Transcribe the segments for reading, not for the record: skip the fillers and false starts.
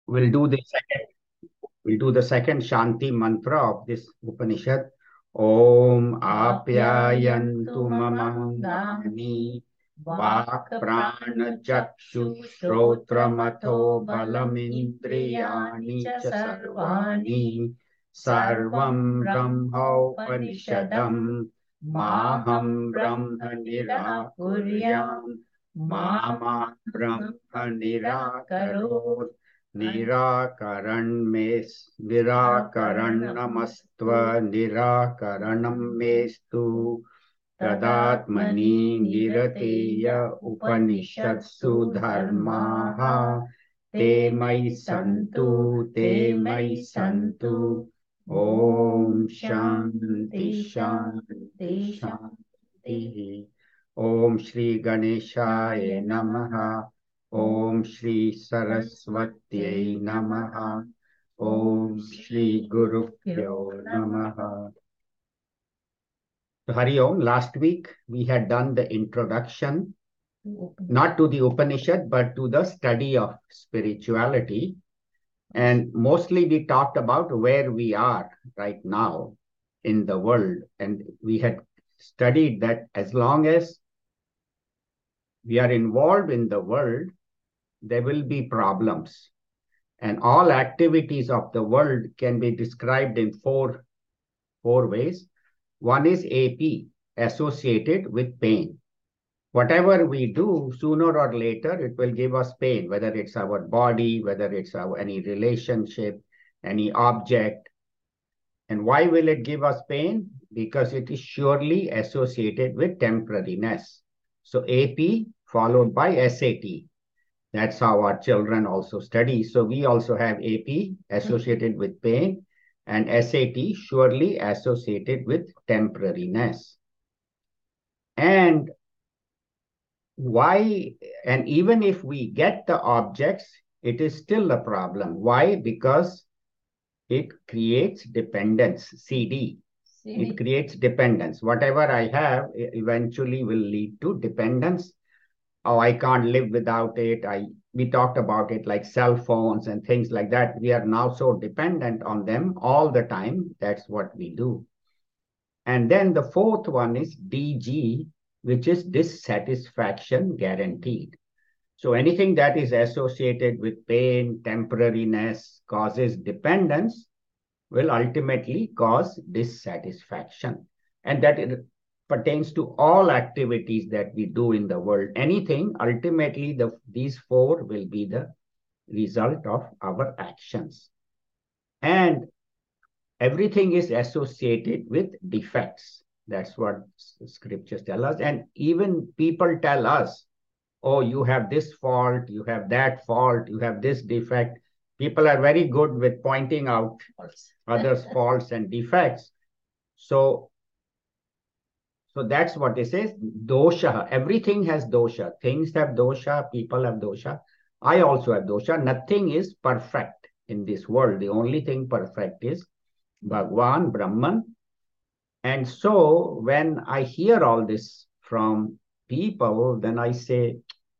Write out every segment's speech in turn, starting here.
We'll do the second Shanti mantra of this Upanishad. Om Apyayantu Mamangani Vak Prana Chakshu Shrotramatho Balamindriyani Cha Sarvani Sarvam Brahma Upanishadam Maham Brahma Nirakuryam Mama Brahma Nirakarot निराकरण में निराकरण नमस्त्व निराकरणं मेस्तु तदात्मनि निरतेय उपनिषत्सु धर्माः ते मयि सन्तु ओम शांति शांति शांति ओम श्री गणेशाय नमः ओम श्री सरस्वत्यै नमः ओम श्री गुरुभ्यो नमः. So Hari Om, last week we had done the introduction not to the Upanishad but to the study of spirituality, and mostly we talked about where we are right now in the world, and we had studied that as long as we are involved in the world, there will be problems. And all activities of the world can be described in four ways. One is AP, associated with pain. Whatever we do, sooner or later, it will give us pain, whether it's our body, whether it's any relationship, any object. And why will it give us pain? Because it is surely associated with temporariness. So AP followed by SAT. That's how our children also study. So we also have AP associated with pain and SAT surely associated with temporariness. And why? And even if we get the objects, it is still a problem. Why? Because it creates dependence, CD. It creates dependence. Whatever I have eventually will lead to dependence. Oh, I can't live without it. We talked about it like cell phones and things like that. We are now so dependent on them all the time. That's what we do. And then the fourth one is DG, which is dissatisfaction guaranteed. So anything that is associated with pain, temporariness, causes dependence, will ultimately cause dissatisfaction. And that pertains to all activities that we do in the world. Anything, ultimately, these four will be the result of our actions. And everything is associated with defects. That's what scriptures tell us. And even people tell us, oh, you have this fault, you have that fault, you have this defect. People are very good with pointing out others' faults and defects. So that's what it says. Dosha. Everything has dosha. Things have dosha. People have dosha. I also have dosha. Nothing is perfect in this world. The only thing perfect is Bhagwan, Brahman. And so when I hear all this from people, then I say,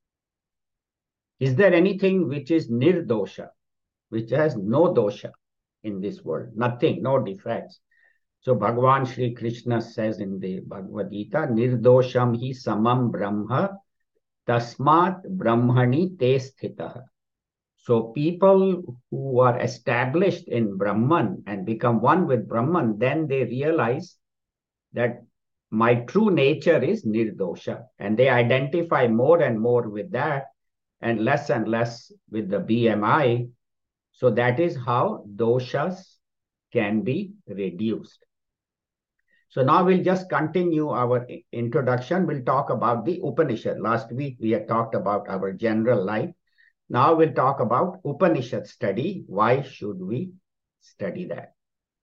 is there anything which is nirdosha, which has no dosha in this world? Nothing, no defects. So Bhagavan Shri Krishna says in the Bhagavad Gita, Nirdosham hi samam brahma tasmat brahmani te sthitah. So people who are established in Brahman and become one with Brahman, then they realize that my true nature is nirdosha. And they identify more and more with that and less with the BMI. So that is how doshas can be reduced. So now we'll just continue our introduction. We'll talk about the Upanishad. Last week we had talked about our general life. Now we'll talk about Upanishad study. Why should we study that?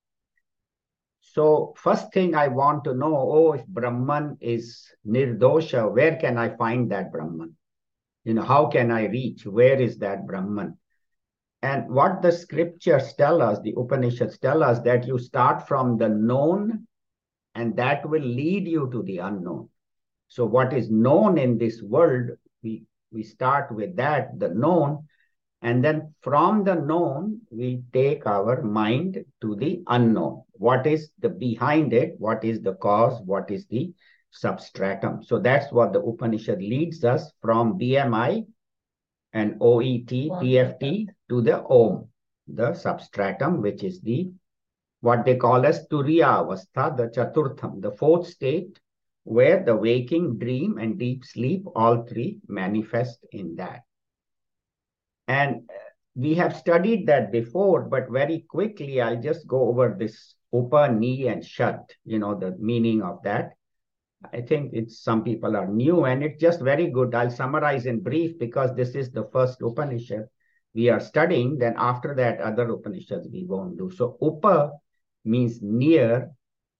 So first thing I want to know, if Brahman is nirdosha, where can I find that Brahman? How can I reach? Where is that Brahman? And what the scriptures tell us, the Upanishads tell us, that you start from the known and that will lead you to the unknown. So what is known in this world, we start with that, the known, And then from the known, we take our mind to the unknown. What is the behind it? What is the cause? What is the substratum? So that's what the Upanishad leads us from BMI and OET, PFT to the Om, the substratum, which is the what they call as Turiya Avastha, the Chaturtham, the fourth state, where the waking, dream, and deep sleep, all three manifest in that. And we have studied that before, but very quickly, I'll just go over this Upa, Ni, and Shat, the meaning of that. I think some people are new, and it's just very good. I'll summarize in brief because this is the first Upanishad we are studying. Then after that, other Upanishads we won't do. So Upa means near.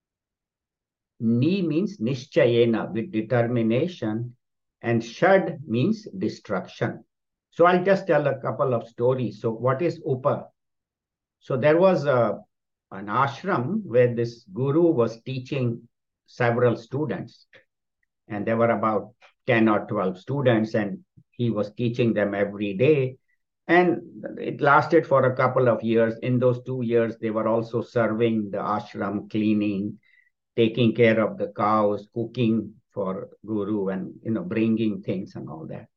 Ni means nishchayena, with determination. And Shad means destruction. So I'll just tell a couple of stories. So what is Upa? So there was an ashram where this guru was teaching several students. And there were about 10 or 12 students, and he was teaching them every day. And it lasted for a couple of years. In those 2 years, they were also serving the ashram, cleaning, taking care of the cows, cooking for guru, and bringing things and all that.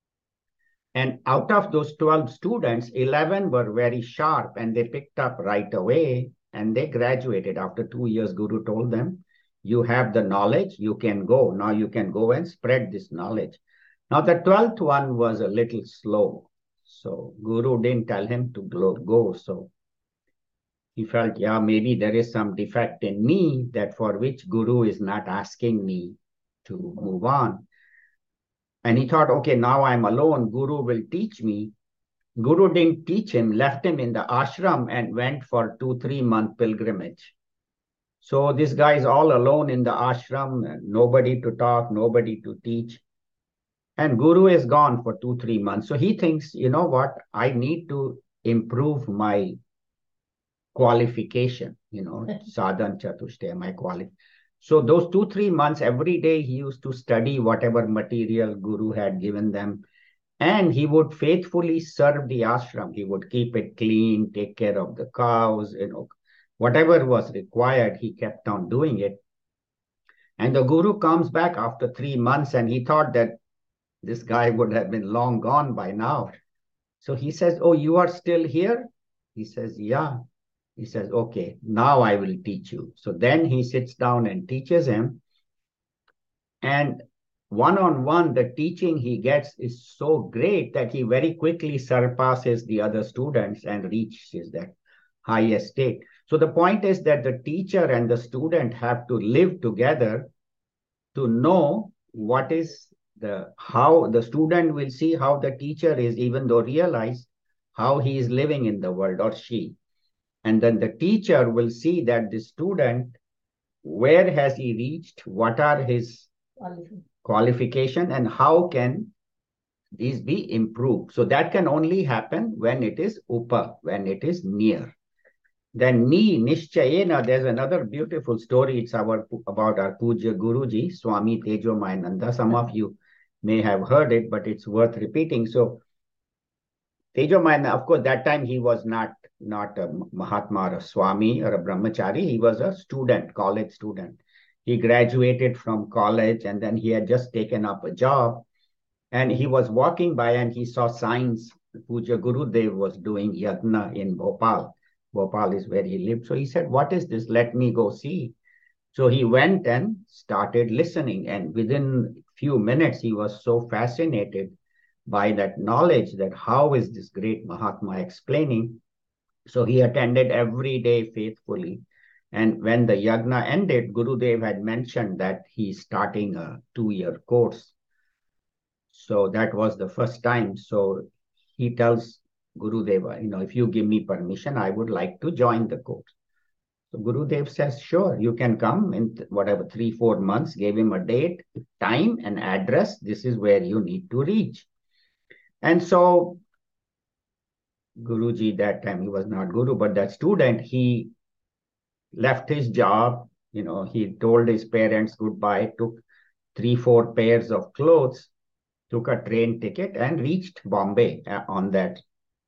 And out of those 12 students, 11 were very sharp and they picked up right away and they graduated. After 2 years, Guru told them, you have the knowledge, you can go. Now you can go and spread this knowledge. Now the 12th one was a little slow. So Guru didn't tell him to go. So he felt, yeah, maybe there is some defect in me that for which Guru is not asking me to move on. And he thought, okay, now I'm alone. Guru will teach me. Guru didn't teach him, left him in the ashram and went for 2-3 month pilgrimage. So this guy is all alone in the ashram, nobody to talk, nobody to teach. And Guru is gone for 2-3 months. So he thinks, you know what, I need to improve my qualification, sadhan chatushtaya, my qualification. So those 2-3 months, every day he used to study whatever material Guru had given them. And he would faithfully serve the ashram. He would keep it clean, take care of the cows, whatever was required, he kept on doing it. And the Guru comes back after 3 months and he thought that this guy would have been long gone by now. So he says, oh, you are still here? He says, yeah. He says, okay, now I will teach you. So then he sits down and teaches him. And one-on-one, the teaching he gets is so great that he very quickly surpasses the other students and reaches that highest state. So the point is that the teacher and the student have to live together to know what is how the student will see how the teacher is, even though realize how he is living in the world, or she. And then the teacher will see that the student, where has he reached, what are his qualification, and how can these be improved. So that can only happen when it is Upa, when it is near. Then Ni, Nishchayena, there's another beautiful story. It's about our Puja Guruji, Swami Tejomayananda. Some of you may have heard it, but it's worth repeating. So Tejomayananda, of course, that time he was not a Mahatma or a Swami or a Brahmachari. He was a student, college student. He graduated from college and then he had just taken up a job. And he was walking by and he saw signs. Puja Gurudev was doing yagna in Bhopal. Bhopal is where he lived. So he said, what is this? Let me go see. So he went and started listening. And within a few minutes, he was so fascinated by that knowledge, that how is this great Mahatma explaining. So he attended every day faithfully. And when the yagna ended, Gurudev had mentioned that he's starting a 2-year course. So that was the first time. So he tells Gurudeva, if you give me permission, I would like to join the course. So Gurudev says, sure, you can come in whatever 3-4 months, gave him a date, time, and address. This is where you need to reach. And so Guruji, that time he was not Guru, but that student, he left his job, he told his parents goodbye, took 3-4 pairs of clothes, took a train ticket and reached Bombay on that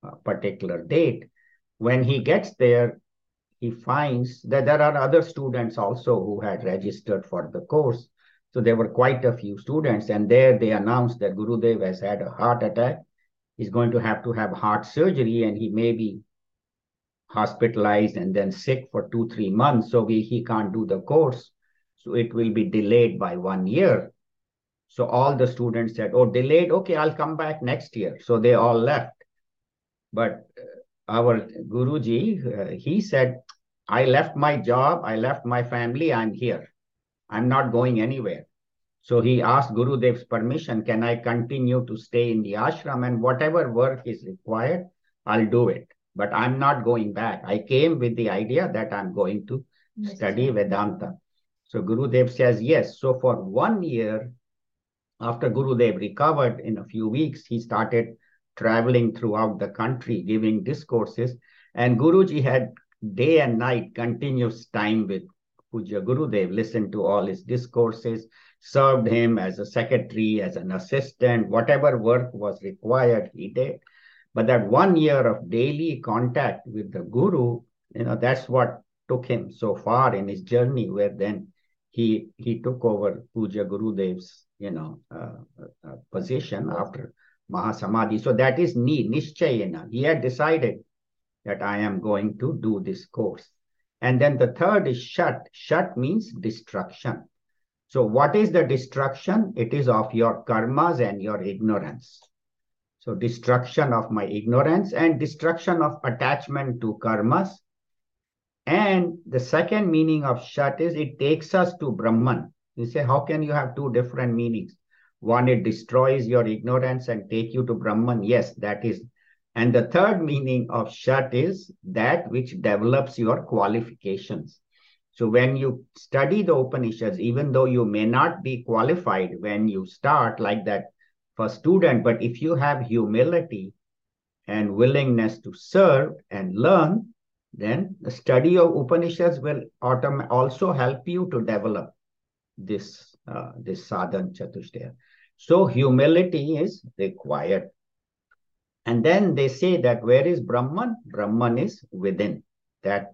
particular date. When he gets there, he finds that there are other students also who had registered for the course. So there were quite a few students, and there they announced that Gurudev has had a heart attack. He's going to have heart surgery, and he may be hospitalized and then sick for 2-3 months. So he can't do the course. So it will be delayed by 1 year. So all the students said, oh, delayed. Okay, I'll come back next year. So they all left. But our Guruji, he said, I left my job, I left my family, I'm here. I'm not going anywhere. So he asked Gurudev's permission, can I continue to stay in the ashram, and whatever work is required, I'll do it. But I'm not going back. I came with the idea that I'm going to study Vedanta. So Gurudev says yes. So for 1 year, after Gurudev recovered in a few weeks, he started traveling throughout the country, giving discourses. And Guruji had day and night continuous time with Puja Gurudev, listened to all his discourses, served him as a secretary, as an assistant, whatever work was required, he did. But that 1 year of daily contact with the Guru, that's what took him so far in his journey, where then he took over Puja Gurudev's position after Mahasamadhi. So that is Nishchayena. He had decided that I am going to do this course. And then the third is Shat. Shat means destruction. So what is the destruction? It is of your karmas and your ignorance. So destruction of my ignorance and destruction of attachment to karmas. And the second meaning of Shat is it takes us to Brahman. You say, how can you have two different meanings? One, it destroys your ignorance and take you to Brahman. Yes, that is. And the third meaning of Shat is that which develops your qualifications. So when you study the Upanishads, even though you may not be qualified when you start like that for student, but if you have humility and willingness to serve and learn, then the study of Upanishads will also help you to develop this sadhan chatushtaya. So humility is required. And then they say that where is Brahman? Brahman is within. That,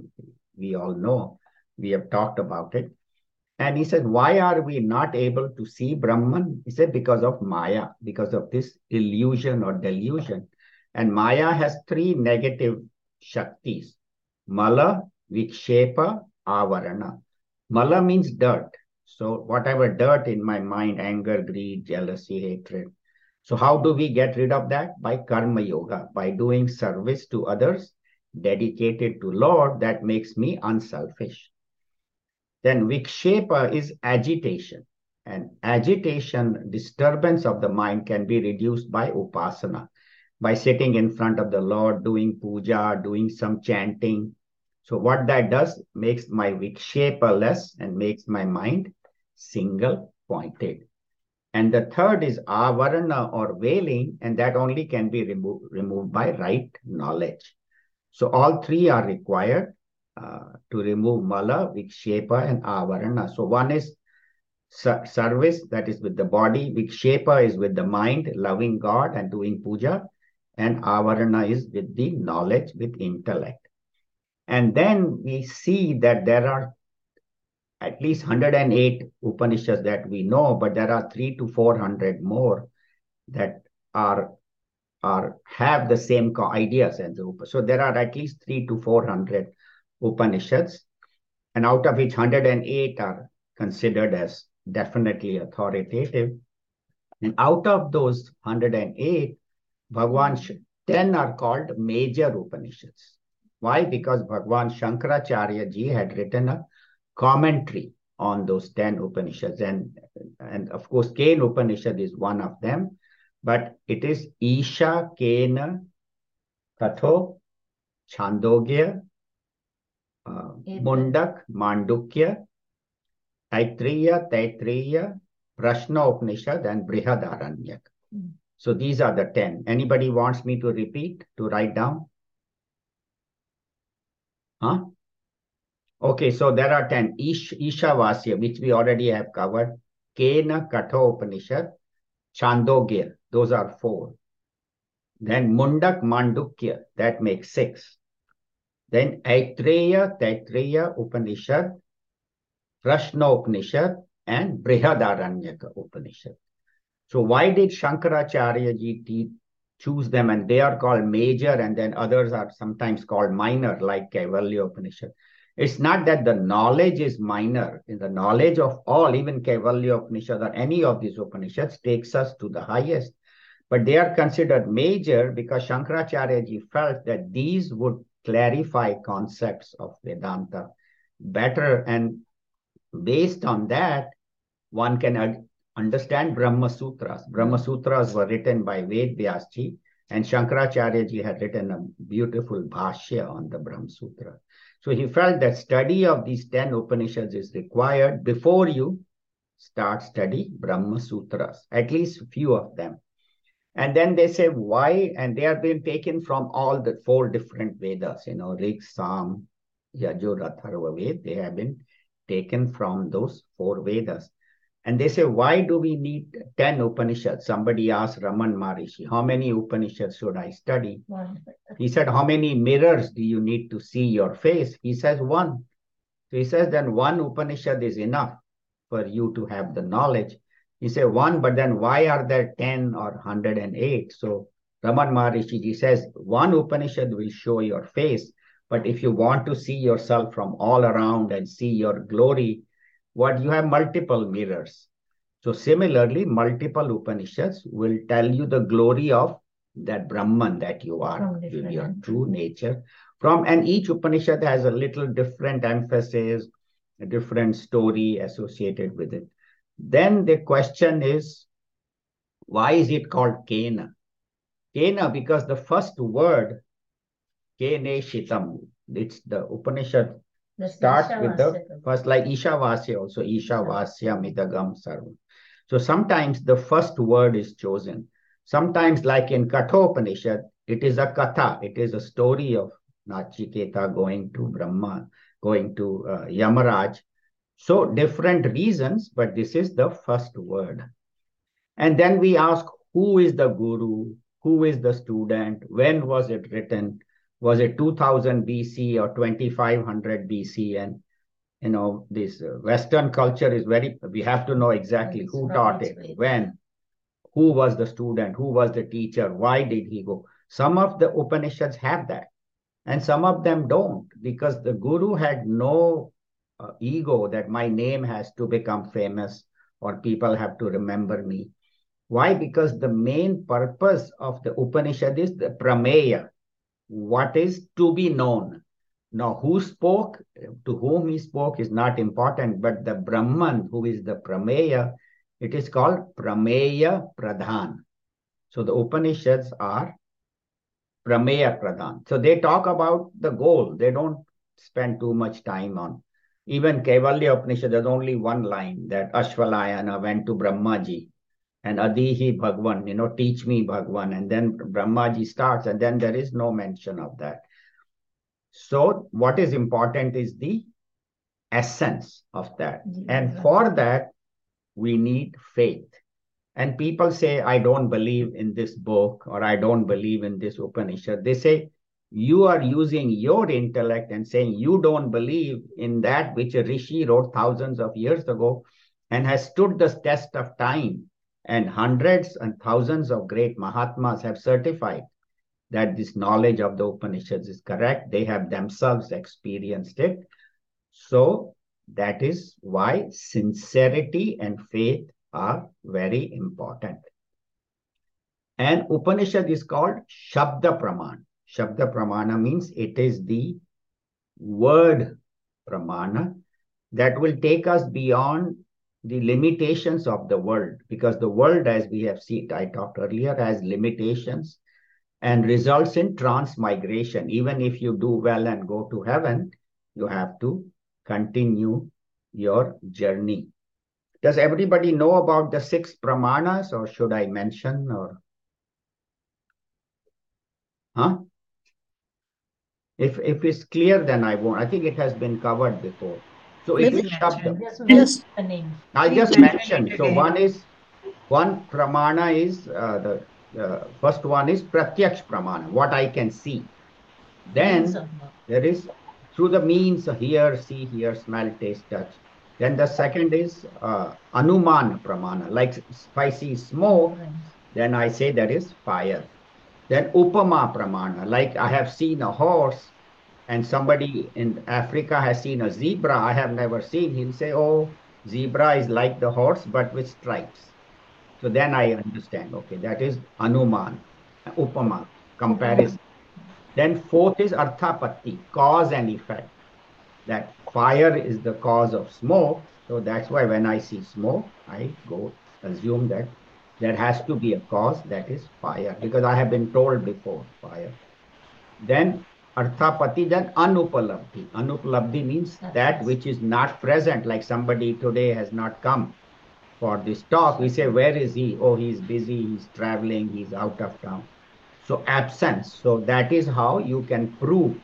we all know. We have talked about it. And he said, why are we not able to see Brahman? He said, because of Maya, because of this illusion or delusion. And Maya has three negative Shaktis: Mala, Vikshepa, Avarana. Mala means dirt. So whatever dirt in my mind, anger, greed, jealousy, hatred. So how do we get rid of that? By Karma Yoga, by doing service to others, dedicated to Lord, that makes me unselfish. Then Vikshepa is agitation. And agitation, disturbance of the mind can be reduced by Upasana, by sitting in front of the Lord, doing puja, doing some chanting. So what that does, makes my Vikshepa less and makes my mind single pointed. And the third is Avarana or veiling, and that only can be removed by right knowledge. So all three are required to remove Mala, Vikshepa, and Avarana. So one is service, that is with the body. Vikshepa is with the mind, loving God and doing puja. And Avarana is with the knowledge, with intellect. And then we see that there are at least 108 Upanishads that we know, but there are 300 to 400 more that have the same ideas as the Upanishads. So there are at least 300 to 400 Upanishads, and out of which 108 are considered as definitely authoritative. And out of those 108, 10 are called major Upanishads. Why? Because Bhagwan Shankaracharya ji had written a commentary on those 10 Upanishads. And of course, Kena Upanishad is one of them, but it is Isha, Kena, Katho, Chandogya, Mundak, Mandukya, Taittiriya, Prashna Upanishad, and Brihadaranyaka. So these are the 10. Anybody wants me to repeat, to write down? Huh? Okay, so there are 10. Ishavasya, which we already have covered. Kena, Katha Upanishad, Chandogya, those are 4. Then Mundak Mandukya, that makes 6. Then Taittiriya Upanishad, Prashna Upanishad, and Brihadaranyaka Upanishad. So why did Shankaracharya ji choose them? And they are called major, and then others are sometimes called minor, like Kaivalya Upanishad. It's not that the knowledge is minor. In the knowledge of all, even Kaivalya Upanishad or any of these Upanishads takes us to the highest. But they are considered major because Shankaracharya ji felt that these would clarify concepts of Vedanta better. And based on that, one can understand Brahma Sutras. Brahma Sutras were written by Ved Vyas ji, and Shankaracharya ji had written a beautiful bhashya on the Brahma Sutra. So he felt that study of these 10 Upanishads is required before you start study Brahma Sutras, at least a few of them. And then they say why, and they are being taken from all the 4 different Vedas, Rig, Sam, Yajur, Atharva, Ved. They have been taken from those 4 Vedas. And they say, why do we need 10 Upanishads? Somebody asked Raman Maharishi, how many Upanishads should I study? 1. He said, how many mirrors do you need to see your face? He says, 1. So he says, then 1 Upanishad is enough for you to have the knowledge. He said 1, but then why are there 10 or 108? So Raman Maharishi ji says, 1 Upanishad will show your face. But if you want to see yourself from all around and see your glory, you have multiple mirrors. So similarly, multiple Upanishads will tell you the glory of that Brahman that you are, with your true nature. And each Upanishad has a little different emphasis, a different story associated with it. Then the question is, why is it called Kena? Kena, because the first word, Kene Shitam, it's the Upanishad starts with the first, like Ishavasya also, Ishavasya Midagam Sarvam. So sometimes the first word is chosen. Sometimes, like in Kathopanishad, it is a katha. It is a story of Nachiketa going to Brahma, going to Yamaraj. So different reasons, but this is the first word. And then we ask, who is the guru? Who is the student? When was it written? Was it 2000 BC or 2500 BC? And, this Western culture is we have to know exactly who taught it, when, who was the student, who was the teacher, why did he go? Some of the Upanishads have that, and some of them don't, because the guru had no ego that my name has to become famous or people have to remember me. Why? Because the main purpose of the Upanishad is the prameya, what is to be known. Now, who spoke, to whom he spoke is not important, but the Brahman, who is the prameya, it is called prameya pradhan. So the Upanishads are prameya pradhan. So they talk about the goal. They don't spend too much time on. Even Kaivalya Upanishad, there's only one line that Ashvalayana went to Brahmaji and Adihi Bhagwan, teach me Bhagwan. And then Brahmaji starts, and then there is no mention of that. So what is important is the essence of that. And for that, we need faith. And people say, I don't believe in this book, or I don't believe in this Upanishad. They say, you are using your intellect and saying you don't believe in that which a rishi wrote thousands of years ago and has stood the test of time. And hundreds and thousands of great Mahatmas have certified that this knowledge of the Upanishads is correct. They have themselves experienced it. So that is why sincerity and faith are very important. And Upanishad is called Shabda Praman. Shabda Pramana means it is the word Pramana that will take us beyond the limitations of the world, because the world, as we have seen, I talked earlier, has limitations and results in transmigration. Even if you do well and go to heaven, you have to continue your journey. Does everybody know about the 6 Pramanas, or should I mention, or? Huh? If it's clear, then I won't. I think it has been covered before. So it is Shabda. I'll just mention. So one Pramana is the first one is pratyaksh pramana, what I can see. Then there is through the means hear, see, hear, smell, taste, touch. Then the second is anuman pramana. Like if I see smoke, then I say that is fire. Then upama pramana. Like I have seen a horse and somebody in Africa has seen a zebra. I have never seen. He'll say, oh, zebra is like the horse, but with stripes. So then I understand. Okay, that is anuman, upama, comparison. Then fourth is arthapatti, cause and effect. That fire is the cause of smoke. So that's why when I see smoke, I go assume that there has to be a cause, that is fire, because I have been told before fire. Then arthapatti, then anupalabdhi. Anupalabdhi means that which is not present, like somebody today has not come for this talk. We say, where is he? Oh, he's busy, he's traveling, he's out of town. So absence. So that is how you can prove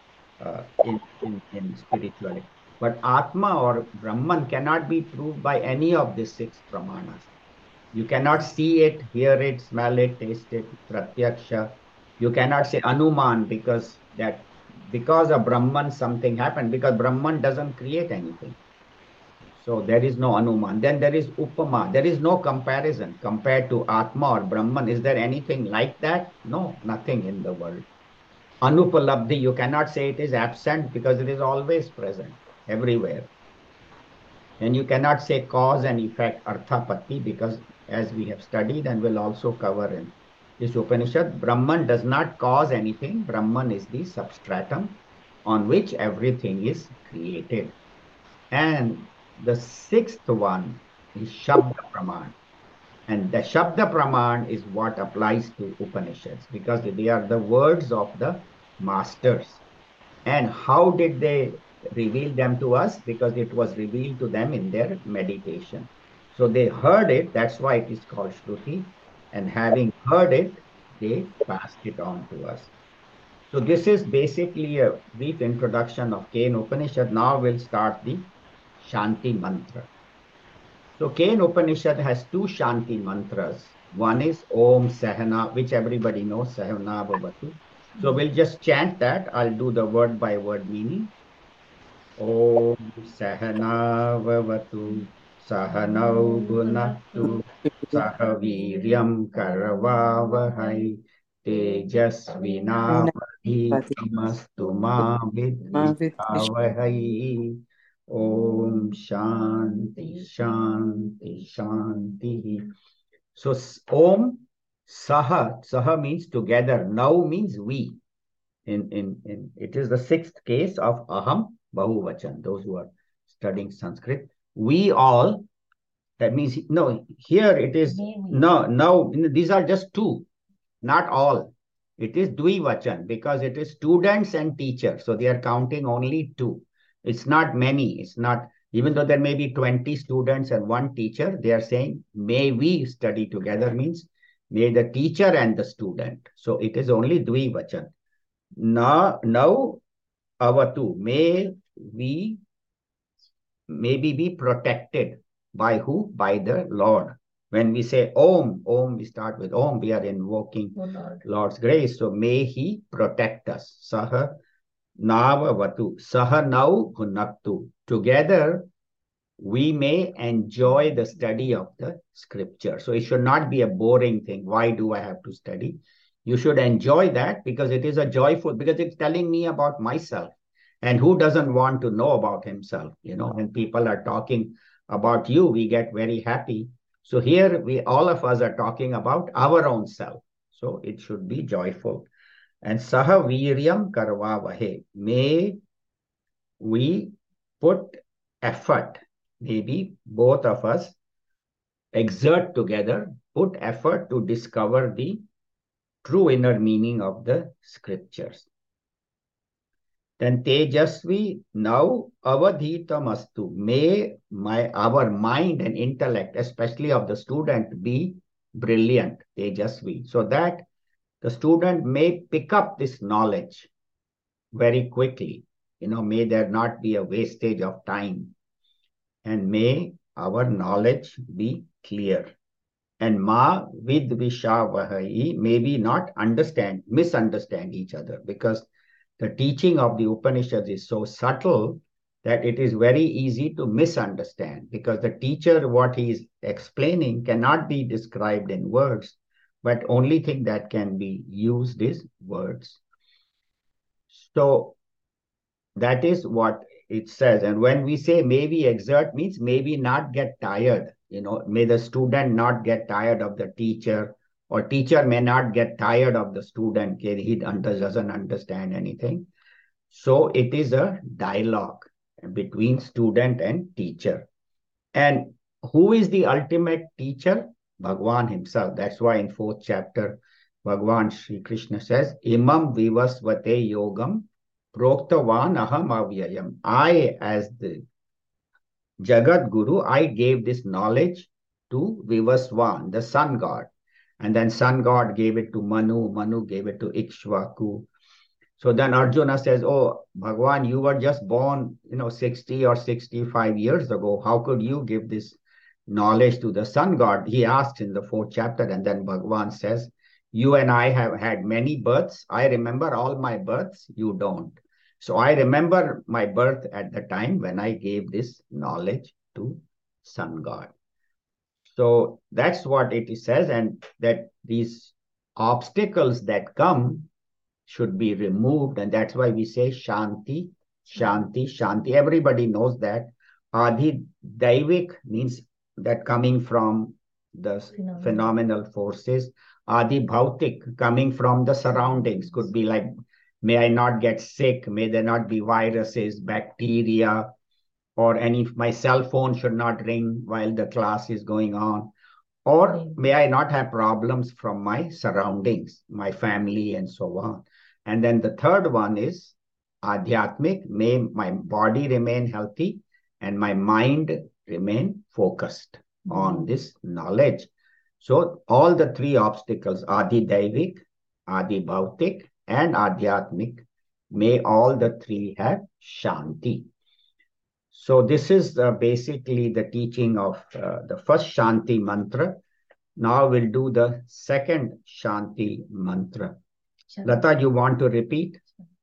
in spirituality. But Atma or Brahman cannot be proved by any of these six pramanas. You cannot see it, hear it, smell it, taste it, pratyaksha. You cannot say Anuman because of Brahman something happened, because Brahman doesn't create anything. So there is no Anuman. Then there is Upama. There is no comparison compared to Atma or Brahman. Is there anything like that? No, nothing in the world. Anupalabdhi, you cannot say it is absent because it is always present everywhere. And you cannot say cause and effect, arthapatti, because as we have studied and will also cover in this Upanishad, Brahman does not cause anything. Brahman is the substratum on which everything is created. And the sixth one is Shabda Praman. And the Shabda Praman is what applies to Upanishads because they are the words of the masters. And how did they reveal them to us? Because it was revealed to them in their meditation. So they heard it, that's why it is called Shruti. And having heard it, they passed it on to us. So this is basically a brief introduction of Kena Upanishad. Now we'll start the Shanti mantra. So Kena Upanishad has two Shanti mantras. One is Om Sahana, which everybody knows, Sahana Bhavatu. So we'll just chant that. I'll do the word by word meaning. Om Sahana Bhavatu, Sahanau Bhunaktu, Sahaviryam Karavavahai, Tejasvinavadhitamastu ma vidvijavahai. Om Shanti Shanti Shanti. So Om Saha, Saha means together. Now means we. In it is the sixth case of Aham Bahuvachan. Those who are studying Sanskrit, we all. That means no. Here it is no. These are just two, not all. It is Dvivachan because it is students and teachers. So they are counting only two. It's not many. It's not, even though there may be 20 students and one teacher, they are saying, may we study together means may the teacher and the student. So it is only Dvivachan. Now Avatu, may we maybe be protected by who? By the Lord. When we say Om, we start with Om, we are invoking Lord's grace. So may He protect us. Saha Navavatu, Saha Nau Bhunaktu. Together, we may enjoy the study of the scripture. So it should not be a boring thing. Why do I have to study? You should enjoy that because it is a joyful, because it's telling me about myself. And who doesn't want to know about himself? You know, when people are talking about you, we get very happy. So here we all of us are talking about our own self. So it should be joyful. And Saha Viryam Karvavahe. May we put effort. Maybe both of us exert together, put effort to discover the true inner meaning of the scriptures. Then Tejasvi now avadhitamastu. May our mind and intellect, especially of the student, be brilliant, Tejasvi, so that the student may pick up this knowledge very quickly. You know, may there not be a wastage of time. And may our knowledge be clear. and ma vidvishavahi maybe not misunderstand each other, because the teaching of the Upanishads is so subtle that it is very easy to misunderstand, because the teacher, what he is explaining cannot be described in words, but only thing that can be used is words. So that is what it says. And when we say maybe exert, means maybe not get tired. May the student not get tired of the teacher, or teacher may not get tired of the student. He doesn't understand anything. So it is a dialogue between student and teacher. And who is the ultimate teacher? Bhagwan himself. That's why in 4th chapter, Bhagwan Sri Krishna says, Imam vivasvate yogam proktavan aham avyayam. I, as the Jagat Guru, I gave this knowledge to Vivaswan, the sun god. And then sun god gave it to Manu, Manu gave it to Ikshvaku. So then Arjuna says, oh, Bhagwan, you were just born, 60 or 65 years ago. How could you give this knowledge to the sun god? He asks in the 4th chapter. And then Bhagwan says, you and I have had many births. I remember all my births. You don't. So I remember my birth at the time when I gave this knowledge to sun god. So that's what it says, and that these obstacles that come should be removed. And that's why we say Shanti, Shanti, Shanti. Everybody knows that. Adi Daivik means that coming from the phenomenal forces. Adi Bhautik, coming from the surroundings, could be like, may I not get sick, may there not be viruses, bacteria, or my cell phone should not ring while the class is going on. Or may I not have problems from my surroundings, my family, and so on. And then the third one is Adhyatmik, may my body remain healthy and my mind remain focused on this knowledge. So all the three obstacles, Adi Daivik, Adi Bhautik, and Adhyatmik, may all the three have Shanti. So this is basically the teaching of the first Shanti mantra. Now we'll do the second Shanti mantra. Lata, you want to repeat?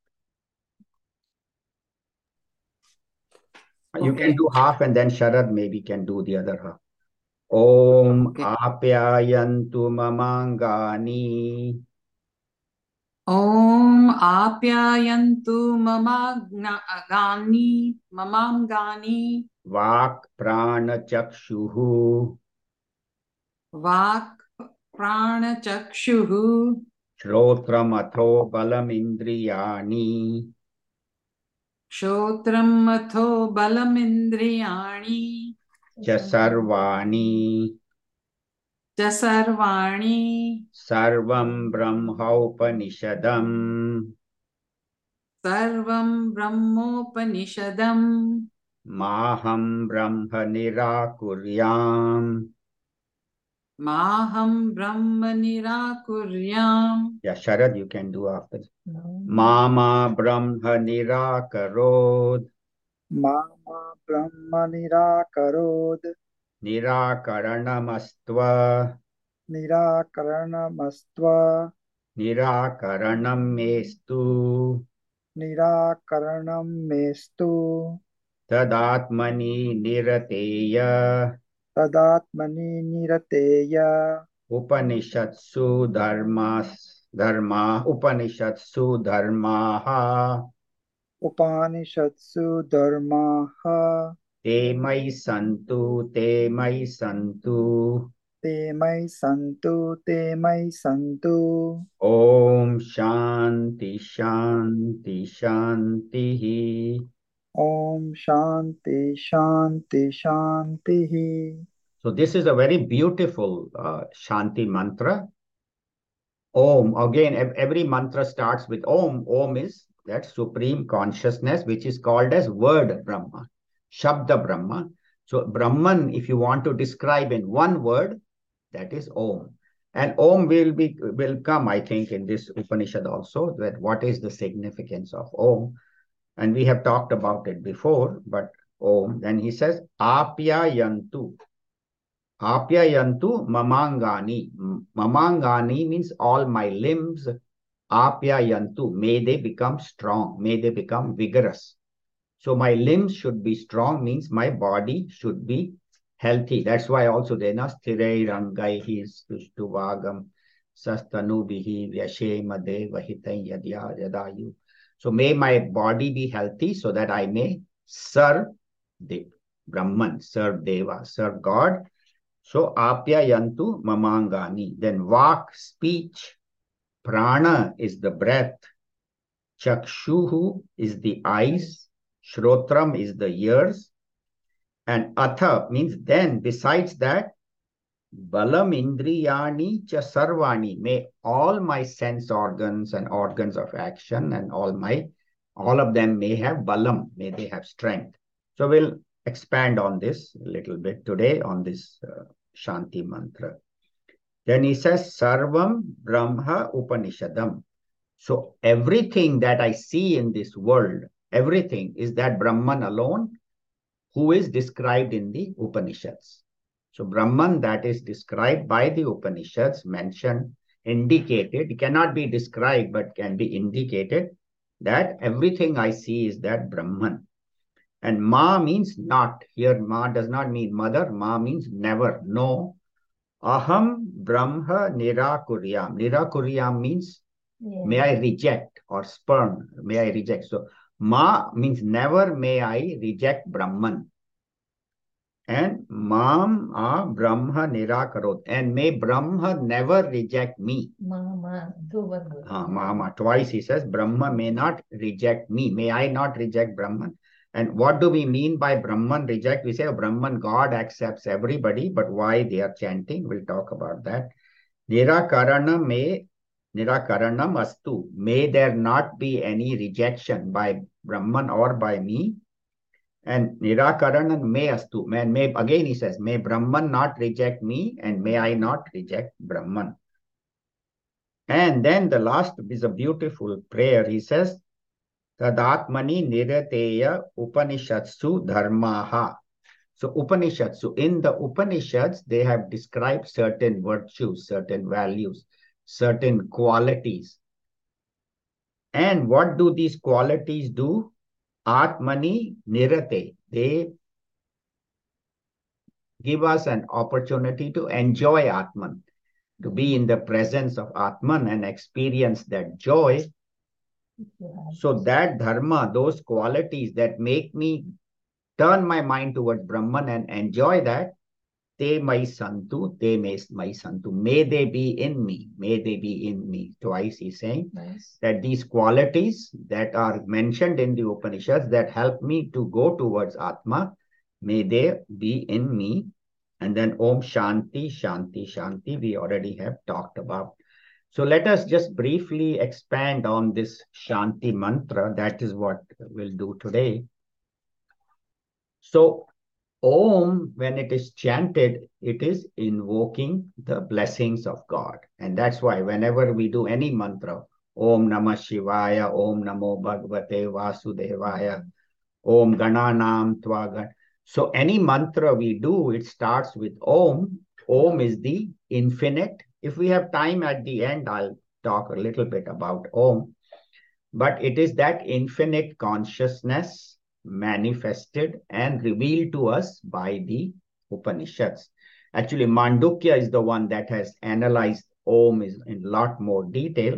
You can do half, and then Sharad maybe can do the other half. Om apyayantu mamangani. Om apyayantu mamamgani. Vak prana chakshuhu. Vak prana chakshuhu. Shrotramatho balamindriyani. Shrotramatho balamindriyani. Jasarvani. Jasarvani. Sarvam Brahmaupanishadam. Sarvam Brahmopanishadam. Maham Brahma Nirakuryam. Maham Brahma Nirakuryam. Yeah, Sharad, you can do after. Mama Brahma Nirakarod. Mama Brahma Nirakarod. Nirakaranamastua. Nirakaranamastua. Nirakaranam mestu. Nirakaranam mestu. Tadatmani nirateya. Tadatmani nirateya. Upanishatsu Upanishatsu dharmaha. Upanishatsu dharmaha. Te mai santu, te mai santu. Te mai santu, te mai santu. Om Shanti, Shanti, Shanti. Om Shanti, Shanti, Shanti. So this is a very beautiful Shanti mantra. Om, again, every mantra starts with Om. Om is that supreme consciousness, which is called as word Brahma, Shabda Brahma. So Brahman, if you want to describe in one word, that is Om. And Om will come, I think, in this Upanishad also, that what is the significance of Om. And we have talked about it before, but Om, then he says, Apya Yantu. Apyayantu mamangani. Mamangani means all my limbs. Apyayantu, may they become strong, may they become vigorous. So my limbs should be strong, means my body should be healthy. That's why also Dena Sthirei Rangaihi Stuvagam Sastanubihi Vyashema Devahitai Yadya Yadayu. So may my body be healthy so that I may serve the Brahman, serve Deva, serve God. So Apyayantu Mamangani. Then Vak, speech. Prana is the breath. Chakshuhu is the eyes. Shrotram is the ears. And Atha means then, besides that, Balam Indriyani cha Sarvani. May all my sense organs and organs of action and all of them may have Balam, may they have strength. So we'll expand on this a little bit today on this Shanti mantra. Then he says, Sarvam Brahma Upanishadam. So everything that I see in this world, everything is that Brahman alone who is described in the Upanishads. So Brahman that is described by the Upanishads, mentioned, indicated, it cannot be described but can be indicated that everything I see is that Brahman. And Ma means not. Here Ma does not mean mother. Ma means never, no. Aham Brahma Nirakuryam. Nirakuryam means may I reject or spurn, may I reject. So Ma means never may I reject Brahman. And Mam A Brahma Nirakarot. And may Brahma never reject me. Mama, twice he says, Brahma may not reject me. May I not reject Brahman. And what do we mean by Brahman reject? We say, oh, Brahman, God accepts everybody, but why they are chanting? We'll talk about that. Nirakaranam astu. May there not be any rejection by Brahman or by me. And Nirakaranam may astu. May, again he says, may Brahman not reject me and may I not reject Brahman. And then the last is a beautiful prayer. He says, Tadatmani Nirateya Upanishatsu Dharmaha. So Upanishatsu, in the Upanishads, they have described certain virtues, certain values, certain qualities. And what do these qualities do? Atmani Nirate. They give us an opportunity to enjoy Atman, to be in the presence of Atman and experience that joy. So that dharma, those qualities that make me turn my mind towards Brahman and enjoy that, te mai santu, te mai santu. May they be in me. May they be in me. Twice he's saying that these qualities that are mentioned in the Upanishads that help me to go towards Atma, may they be in me. And then Om Shanti, Shanti, Shanti, we already have talked about. So let us just briefly expand on this Shanti mantra. That is what we'll do today. So Om, when it is chanted, it is invoking the blessings of God. And that's why whenever we do any mantra, Om Namah Shivaya, Om Namo Bhagavate Vasudevaya, Om Gananam Tvagan. So any mantra we do, it starts with Om. Om is the infinite. If we have time at the end, I'll talk a little bit about Om. But it is that infinite consciousness manifested and revealed to us by the Upanishads. Actually, Mandukya is the one that has analyzed Om in a lot more detail.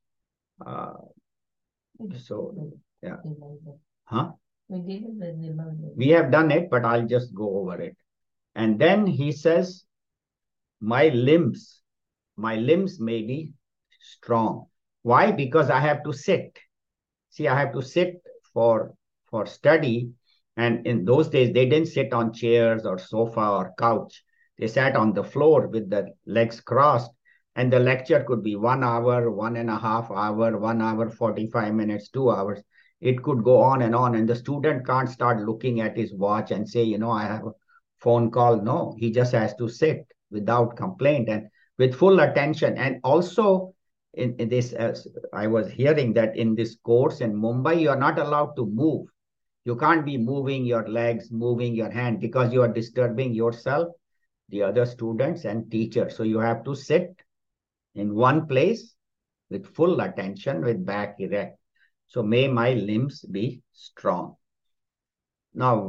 Yeah. Huh? We have done it, but I'll just go over it. And then he says, my limbs may be strong. Why? Because I have to sit. See, I have to sit for study. And in those days, they didn't sit on chairs or sofa or couch. They sat on the floor with the legs crossed. And the lecture could be 1 hour, 1.5 hours, 1 hour, 45 minutes, 2 hours. It could go on. And the student can't start looking at his watch and say, I have a phone call. No, he just has to sit without complaint and with full attention. And also in this, I was hearing that in this course in Mumbai, you are not allowed to move. You can't be moving your legs, moving your hand because you are disturbing yourself. the other students and teacher. So you have to sit in one place with full attention, with back erect. So may my limbs be strong. Now,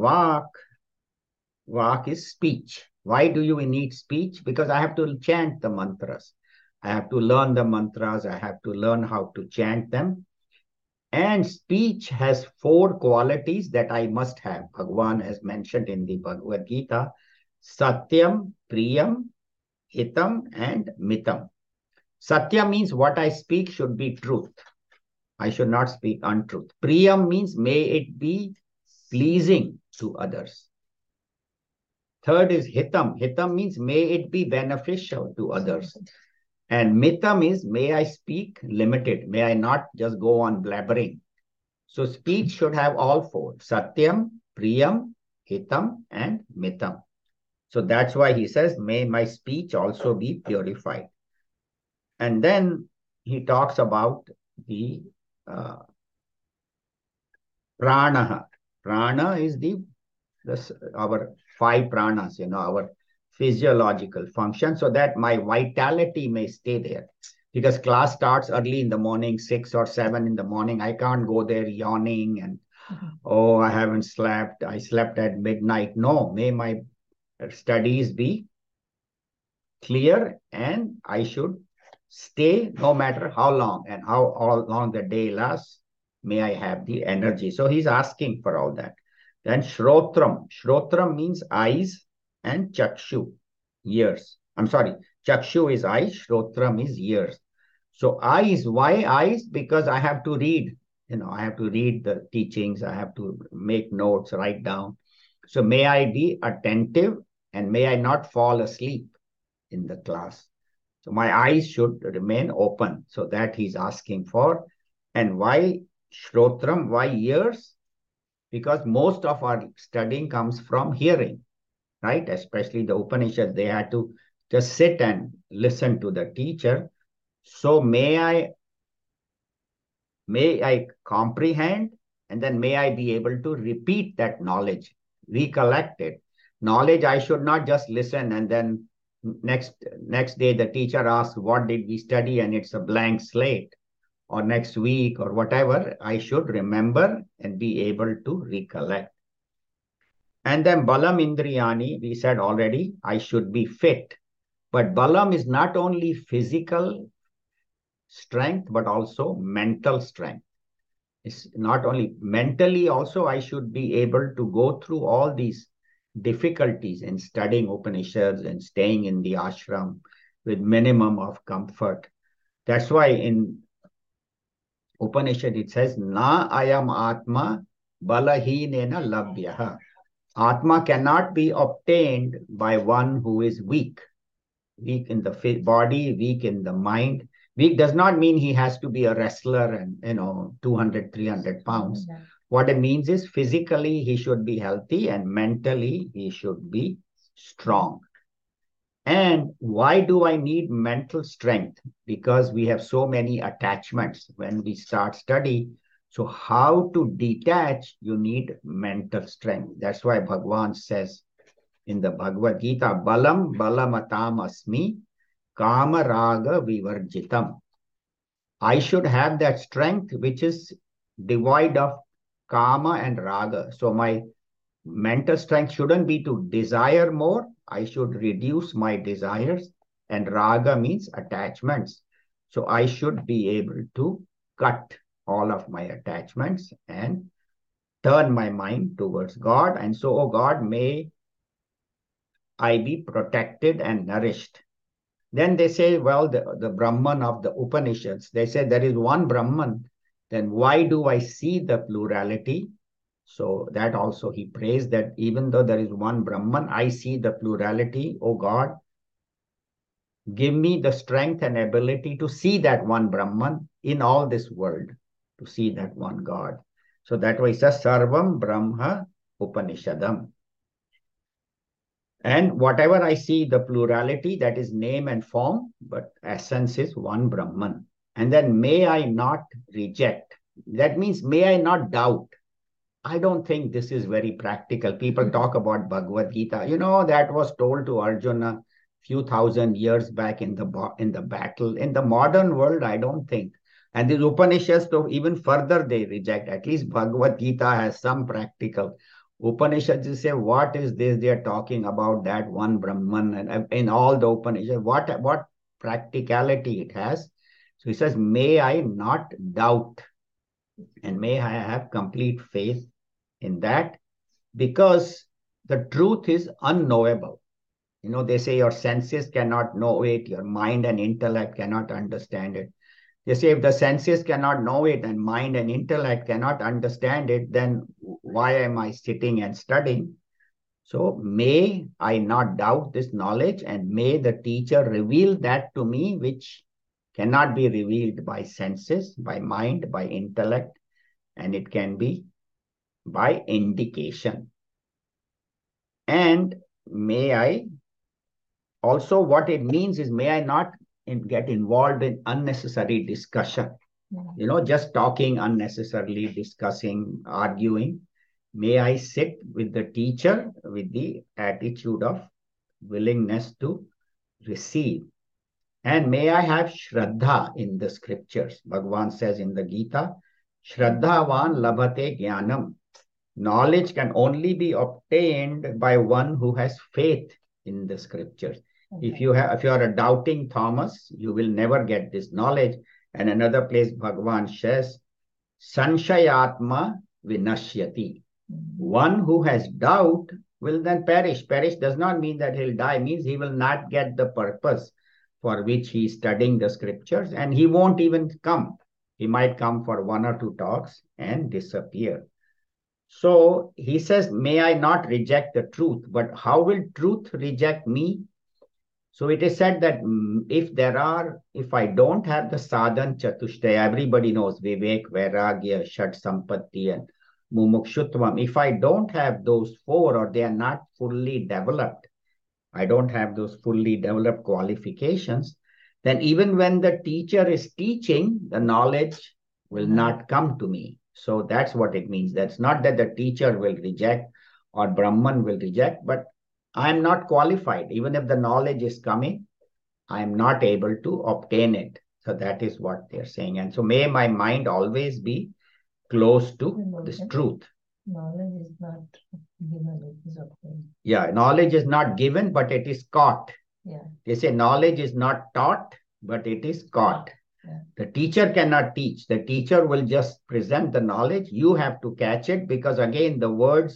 vak is speech. Why do you need speech? Because I have to chant the mantras. I have to learn the mantras. I have to learn how to chant them. And speech has 4 qualities that I must have. Bhagavan has mentioned in the Bhagavad Gita: Satyam, Priyam, Hitam, and Mitam. Satya means what I speak should be truth. I should not speak untruth. Priyam means may it be pleasing to others. Third is Hitam. Hitam means may it be beneficial to others. And Mitam is may I speak limited. May I not just go on blabbering. So speech should have all 4: Satyam, Priyam, Hitam, and Mitam. So that's why he says, may my speech also be purified. And then he talks about the prana. Prana is our 5 pranas, our physiological function, so that my vitality may stay there. Because class starts early in the morning, 6 or 7 in the morning. I can't go there yawning and, oh, I haven't slept. I slept at midnight. No, may my studies be clear and I should stay no matter how long and how long the day lasts. May I have the energy. So he's asking for all that. Then Shrotram. Shrotram means eyes, and Chakshu, ears. I'm sorry, Chakshu is eyes, Shrotram is ears. So eyes, why eyes? Because I have to read. I have to read the teachings. I have to make notes, write down. So may I be attentive and may I not fall asleep in the class. So my eyes should remain open. So that he's asking for. And why Shrotram? Why ears? Because most of our studying comes from hearing, right? Especially the Upanishads, they had to just sit and listen to the teacher. So may I comprehend, and then may I be able to repeat that knowledge, recollect it. Knowledge, I should not just listen and then next day the teacher asks, what did we study? And it's a blank slate. Or next week or whatever, I should remember and be able to recollect. And then Balam Indriyani, we said already, I should be fit. But Balam is not only physical strength, but also mental strength. It's not only mentally, also I should be able to go through all these difficulties in studying Upanishads and staying in the ashram with minimum of comfort. That's why in Upanishad, it says, Na ayam atma balahinena labhyaha. Atma cannot be obtained by one who is weak. Weak in the body, weak in the mind. Weak does not mean he has to be a wrestler and, 200, 300 pounds. Yeah. What it means is physically he should be healthy and mentally he should be strong. And why do I need mental strength? Because we have so many attachments when we start study. So how to detach, you need mental strength. That's why Bhagavan says in the Bhagavad Gita, Balam balamatam asmi kama raga vivarjitam. I should have that strength which is devoid of kama and raga. So my mental strength shouldn't be to desire more. I should reduce my desires. And raga means attachments. So I should be able to cut all of my attachments and turn my mind towards God. And so, oh God, may I be protected and nourished. Then they say, well, the Brahman of the Upanishads, they say there is one Brahman. Then why do I see the plurality? So that also he prays that even though there is one Brahman, I see the plurality. Oh God, give me the strength and ability to see that one Brahman in all this world, to see that one God. So that way it says, Sarvam Brahma Upanishadam. And whatever I see, the plurality, that is name and form, but essence is one Brahman. And then may I not reject. That means may I not doubt. I don't think this is very practical. People talk about Bhagavad Gita. You know, that was told to Arjuna few thousand years back in the battle. In the modern world, I don't think. And these Upanishads, to even further, they reject. At least Bhagavad Gita has some practical. Upanishads say, what is this? They are talking about that one Brahman, and in all the Upanishads, what practicality it has. So he says, may I not doubt, and may I have complete faith in that, because the truth is unknowable. You know, they say your senses cannot know it, your mind and intellect cannot understand it. They say if the senses cannot know it and mind and intellect cannot understand it, then why am I sitting and studying? So may I not doubt this knowledge, and may the teacher reveal that to me which cannot be revealed by senses, by mind, by intellect, and it can be by indication. And may I also, what it means is, may I not get involved in unnecessary discussion. You know, just talking unnecessarily, discussing, arguing. May I sit with the teacher with the attitude of willingness to receive. And may I have Shraddha in the scriptures. Bhagavan says in the Gita, Shraddhavan labhate jnanam. Knowledge can only be obtained by one who has faith in the scriptures. Okay. If you are a doubting Thomas, you will never get this knowledge. And another place Bhagavan says, Sanshayatma vinashyati. One who has doubt will then perish. Perish does not mean that he'll die, means he will not get the purpose for which he is studying the scriptures, and he won't even come. He might come for 1 or 2 talks and disappear. So he says, may I not reject the truth, but how will truth reject me? So it is said that if I don't have the sadhan chatushtaya, everybody knows Vivek, Vairagya, Shat Sampatti, and Mumukshutvam. If I don't have those 4, or they are not fully developed, I don't have those fully developed qualifications, then even when the teacher is teaching, the knowledge will not come to me. So that's what it means. That's not that the teacher will reject or Brahman will reject, but I'm not qualified. Even if the knowledge is coming, I'm not able to obtain it. So that is what they're saying. And so may my mind always be close to this truth. Knowledge is not given, it is obtained. Yeah, knowledge is not given, but it is caught. Yeah. They say knowledge is not taught, but it is caught. Yeah. The teacher cannot teach. The teacher will just present the knowledge. You have to catch it, because again, the words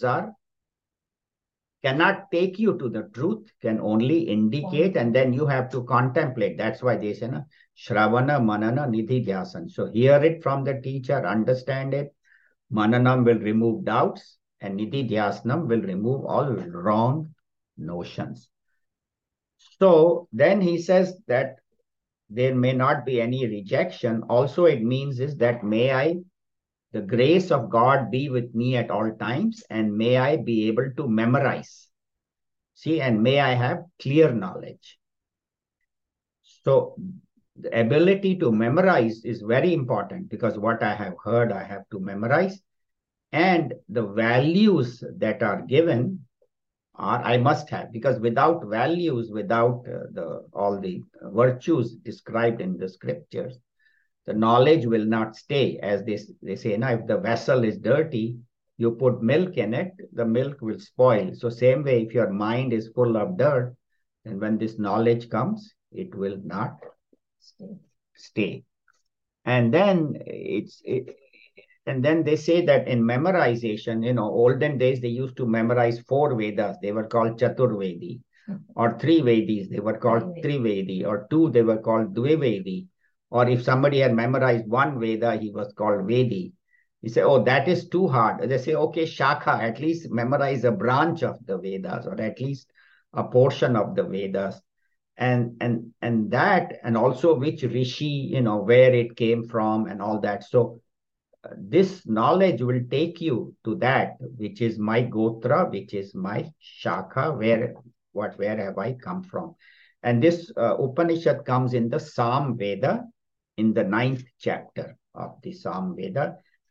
cannot take you to the truth, can only indicate, and then you have to contemplate. That's why they say, Shravana, Manana, Nididhyasan. So hear it from the teacher, understand it. Mananam will remove doubts, and Nididhyasanam will remove all wrong notions. So then he says that there may not be any rejection. Also, it means is that the grace of God be with me at all times, and may I be able to memorize. See, and may I have clear knowledge. So the ability to memorize is very important, because what I have heard, I have to memorize. And the values that are given I must have, because without values, without all the virtues described in the scriptures, the knowledge will not stay. As they say, if the vessel is dirty, you put milk in it, the milk will spoil. So same way, if your mind is full of dirt, then when this knowledge comes, it will not stay. And then and then they say that in memorization, olden days, they used to memorize 4 Vedas. They were called Chaturvedi. Or 3 Vedis, they were called Trivedi. Or 2, they were called Dvivedi. Or if somebody had memorized 1 Veda, he was called Vedi. You say, oh, that is too hard. They say, okay, Shakha, at least memorize a branch of the Vedas, or at least a portion of the Vedas. And that, and also which Rishi, where it came from and all that. So this knowledge will take you to that, which is my Gotra, which is my Shakha, where have I come from. And this Upanishad comes in the Sam Veda, in the 9th chapter of the Sam Veda.